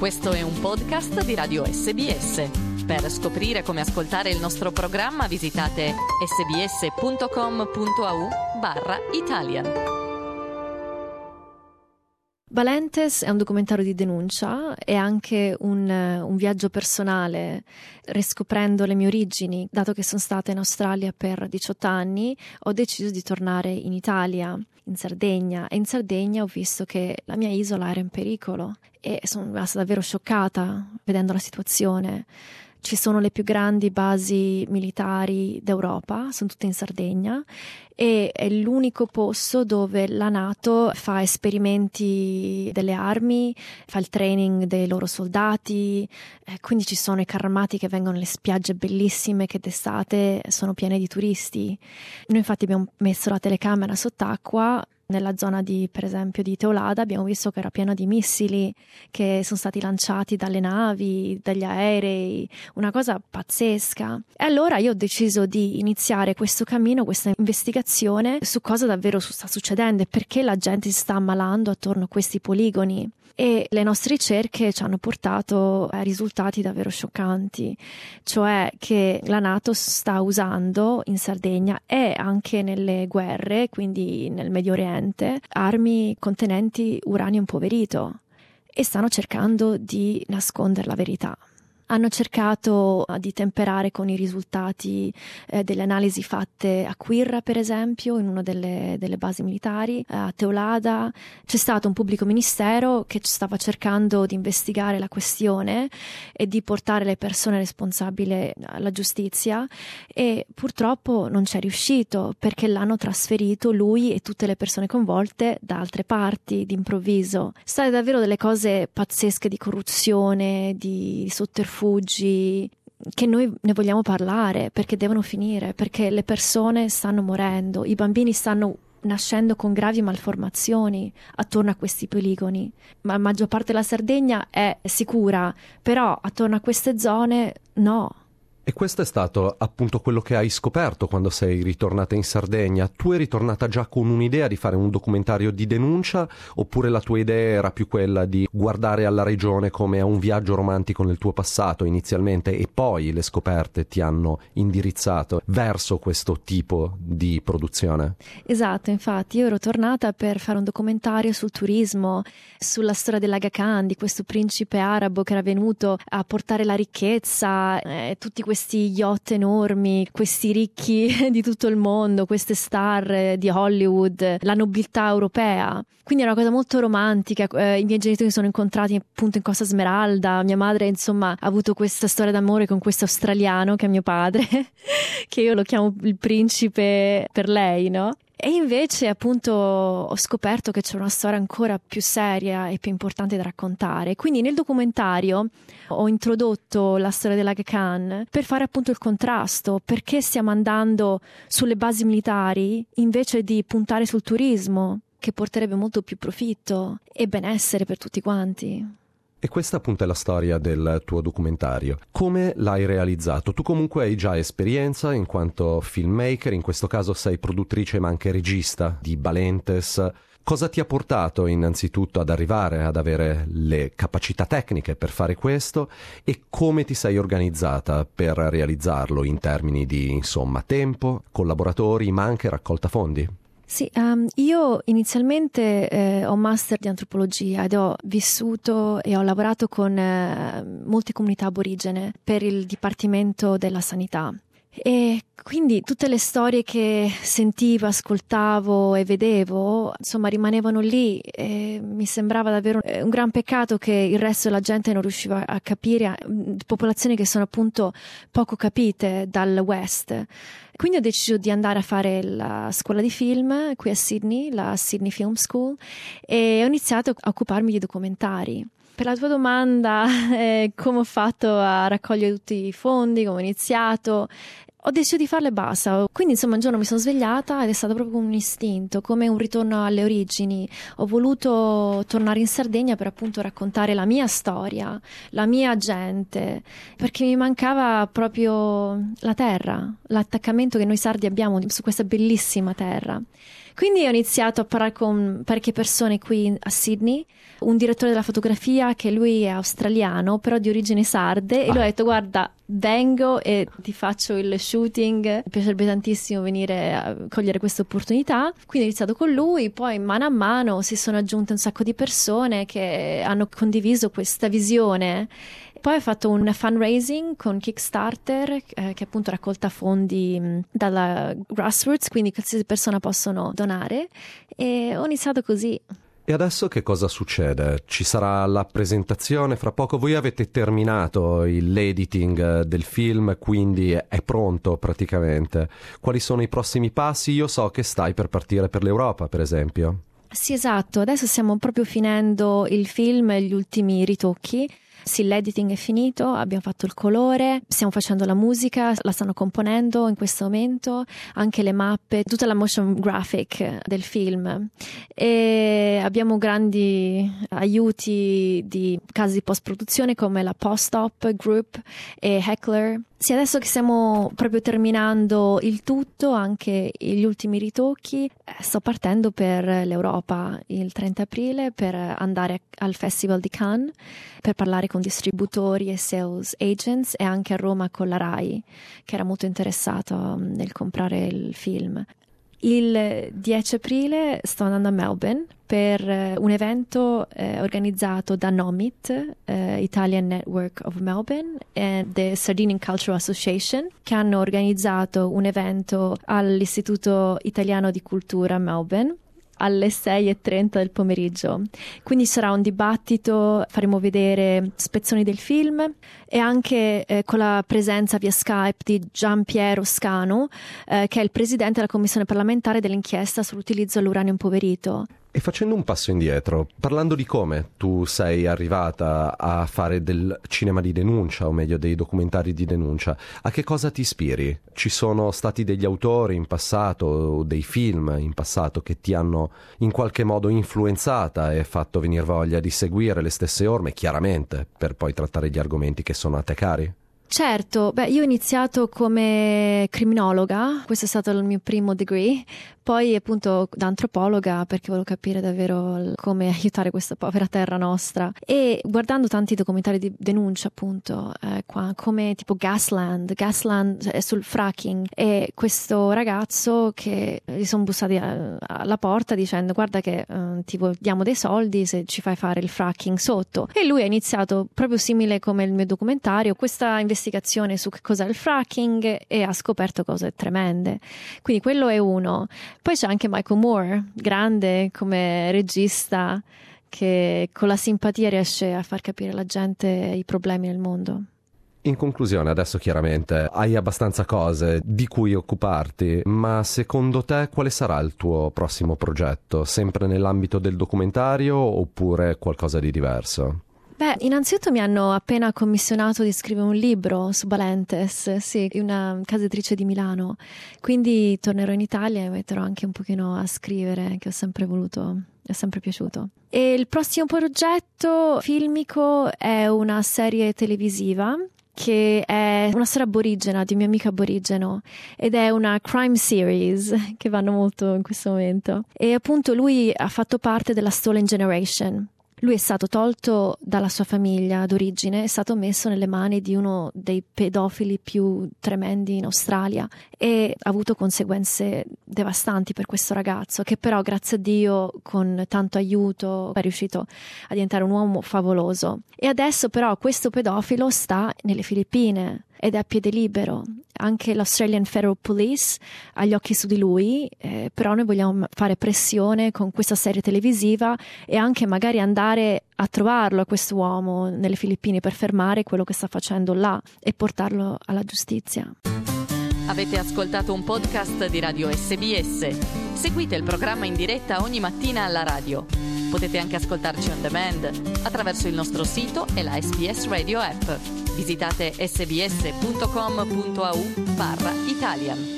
Questo è un podcast di Radio SBS. Per scoprire come ascoltare il nostro programma visitate sbs.com.au/Italian. Valentes è un documentario di denuncia, è anche un viaggio personale, riscoprendo le mie origini. Dato che sono stata in Australia per 18 anni, ho deciso di tornare in Italia, in Sardegna, e in Sardegna ho visto che la mia isola era in pericolo e sono rimasta davvero scioccata vedendo la situazione. Ci sono le più grandi basi militari d'Europa, sono tutte in Sardegna, e è l'unico posto dove la NATO fa esperimenti delle armi, fa il training dei loro soldati, quindi ci sono i carri armati che vengono alle spiagge bellissime che d'estate sono piene di turisti. Noi infatti abbiamo messo la telecamera sott'acqua. Nella zona per esempio di Teolada abbiamo visto che era piena di missili che sono stati lanciati dalle navi, dagli aerei, una cosa pazzesca. E allora io ho deciso di iniziare questo cammino, questa investigazione su cosa davvero sta succedendo e perché la gente si sta ammalando attorno a questi poligoni. E le nostre ricerche ci hanno portato a risultati davvero scioccanti, cioè che la NATO sta usando in Sardegna e anche nelle guerre, quindi nel Medio Oriente, armi contenenti uranio impoverito e stanno cercando di nascondere la verità. Hanno cercato di temperare con i risultati delle analisi fatte a Quirra, per esempio, in una delle basi militari, a Teolada. C'è stato un pubblico ministero che stava cercando di investigare la questione e di portare le persone responsabili alla giustizia e purtroppo non c'è riuscito perché l'hanno trasferito lui e tutte le persone coinvolte da altre parti d'improvviso. State davvero delle cose pazzesche di corruzione, di sotterfugio, che noi ne vogliamo parlare perché devono finire, perché le persone stanno morendo, i bambini stanno nascendo con gravi malformazioni attorno a questi poligoni. Ma la maggior parte della Sardegna è sicura, però attorno a queste zone no. E questo è stato appunto quello che hai scoperto quando sei ritornata in Sardegna. Tu eri ritornata già con un'idea di fare un documentario di denuncia, oppure la tua idea era più quella di guardare alla regione come a un viaggio romantico nel tuo passato inizialmente e poi le scoperte ti hanno indirizzato verso questo tipo di produzione? Esatto, infatti io ero tornata per fare un documentario sul turismo, sulla storia dell'Aga Khan, di questo principe arabo che era venuto a portare la ricchezza, tutti questi yacht enormi, questi ricchi di tutto il mondo, queste star di Hollywood, la nobiltà europea. Quindi era una cosa molto romantica. I miei genitori si sono incontrati appunto in Costa Smeralda, mia madre insomma ha avuto questa storia d'amore con questo australiano che è mio padre, che io lo chiamo il principe per lei, no? E invece appunto ho scoperto che c'è una storia ancora più seria e più importante da raccontare. Quindi nel documentario ho introdotto la storia dell'Aga Khan per fare appunto il contrasto, perché stiamo andando sulle basi militari invece di puntare sul turismo, che porterebbe molto più profitto e benessere per tutti quanti. E questa appunto è la storia del tuo documentario. Come l'hai realizzato? Tu comunque hai già esperienza in quanto filmmaker, in questo caso sei produttrice ma anche regista di Valentes. Cosa ti ha portato innanzitutto ad arrivare ad avere le capacità tecniche per fare questo e come ti sei organizzata per realizzarlo in termini di, insomma, tempo, collaboratori ma anche raccolta fondi? Sì, io inizialmente ho un master di antropologia ed ho vissuto e ho lavorato con molte comunità aborigene per il Dipartimento della Sanità. E quindi tutte le storie che sentivo, ascoltavo e vedevo, insomma, rimanevano lì e mi sembrava davvero un gran peccato che il resto della gente non riusciva a capire, popolazioni che sono appunto poco capite dal West. Quindi ho deciso di andare a fare la scuola di film qui a Sydney, la Sydney Film School, e ho iniziato a occuparmi di documentari. Per la tua domanda, come ho fatto a raccogliere tutti i fondi, come ho iniziato, ho deciso di farle e basta. Quindi insomma un giorno mi sono svegliata ed è stato proprio un istinto, come un ritorno alle origini. Ho voluto tornare in Sardegna per appunto raccontare la mia storia, la mia gente, perché mi mancava proprio la terra, l'attaccamento che noi sardi abbiamo su questa bellissima terra. Quindi ho iniziato a parlare con parecchie persone qui a Sydney, un direttore della fotografia che lui è australiano però di origini sarde, e lui ha detto guarda, vengo e ti faccio il shooting, mi piacerebbe tantissimo venire a cogliere questa opportunità. Quindi ho iniziato con lui, poi mano a mano si sono aggiunte un sacco di persone che hanno condiviso questa visione. Poi ho fatto un fundraising con Kickstarter che appunto raccolta fondi dalla grassroots, quindi qualsiasi persona possono donare, e ho iniziato così. E adesso che cosa succede? Ci sarà la presentazione fra poco? Voi avete terminato l'editing del film, quindi è pronto praticamente. Quali sono i prossimi passi? Io so che stai per partire per l'Europa, per esempio. Sì, esatto. Adesso stiamo proprio finendo il film e gli ultimi ritocchi. Sì, l'editing è finito, abbiamo fatto il colore, stiamo facendo la musica, la stanno componendo in questo momento, anche le mappe, tutta la motion graphic del film, e abbiamo grandi aiuti di case di post-produzione come la Post-Op Group e Heckler. Sì, adesso che stiamo proprio terminando il tutto, anche gli ultimi ritocchi, sto partendo per l'Europa il 30 aprile per andare al Festival di Cannes, per parlare con distributori e sales agents, e anche a Roma con la Rai, che era molto interessato nel comprare il film. Il 10 aprile sto andando a Melbourne per un evento organizzato da NOMIT, Italian Network of Melbourne, e The Sardinian Cultural Association, che hanno organizzato un evento all'Istituto Italiano di Cultura a Melbourne alle 6:30 del pomeriggio. Quindi sarà un dibattito, faremo vedere spezzoni del film e anche con la presenza via Skype di Giampiero Scanu, che è il presidente della commissione parlamentare dell'inchiesta sull'utilizzo dell'uranio impoverito. E facendo un passo indietro, parlando di come tu sei arrivata a fare del cinema di denuncia, o meglio dei documentari di denuncia, a che cosa ti ispiri? Ci sono stati degli autori in passato, o dei film in passato, che ti hanno in qualche modo influenzata e fatto venire voglia di seguire le stesse orme, chiaramente, per poi trattare gli argomenti che sono a te cari? Certo, io ho iniziato come criminologa, questo è stato il mio primo degree, poi appunto da antropologa perché volevo capire davvero come aiutare questa povera terra nostra, e guardando tanti documentari di denuncia appunto qua, come tipo Gasland è sul fracking, e questo ragazzo che gli sono bussati alla porta dicendo guarda che ti diamo dei soldi se ci fai fare il fracking sotto, e lui ha iniziato proprio simile come il mio documentario, questa investigazione su che cos'è il fracking, e ha scoperto cose tremende. Quindi quello è uno. Poi c'è anche Michael Moore, grande come regista, che con la simpatia riesce a far capire alla gente i problemi nel mondo. In conclusione, adesso chiaramente hai abbastanza cose di cui occuparti, ma secondo te quale sarà il tuo prossimo progetto? Sempre nell'ambito del documentario oppure qualcosa di diverso? Innanzitutto mi hanno appena commissionato di scrivere un libro su Balentes, sì, una casa editrice di Milano, quindi tornerò in Italia e metterò anche un pochino a scrivere, che ho sempre voluto, è sempre piaciuto. E il prossimo progetto filmico è una serie televisiva che è una storia aborigena di un mio amico aborigeno, ed è una crime series che vanno molto in questo momento, e appunto lui ha fatto parte della Stolen Generation. Lui è stato tolto dalla sua famiglia d'origine, è stato messo nelle mani di uno dei pedofili più tremendi in Australia, e ha avuto conseguenze devastanti per questo ragazzo, che però grazie a Dio con tanto aiuto è riuscito a diventare un uomo favoloso. E adesso però questo pedofilo sta nelle Filippine ed è a piede libero. Anche l'Australian Federal Police ha gli occhi su di lui, però noi vogliamo fare pressione con questa serie televisiva e anche magari andare a trovarlo, a quest'uomo nelle Filippine, per fermare quello che sta facendo là e portarlo alla giustizia. Avete ascoltato un podcast di Radio SBS. Seguite il programma in diretta ogni mattina alla radio. Potete anche ascoltarci on demand attraverso il nostro sito e la SBS Radio app. Visitate sbs.com.au/Italian.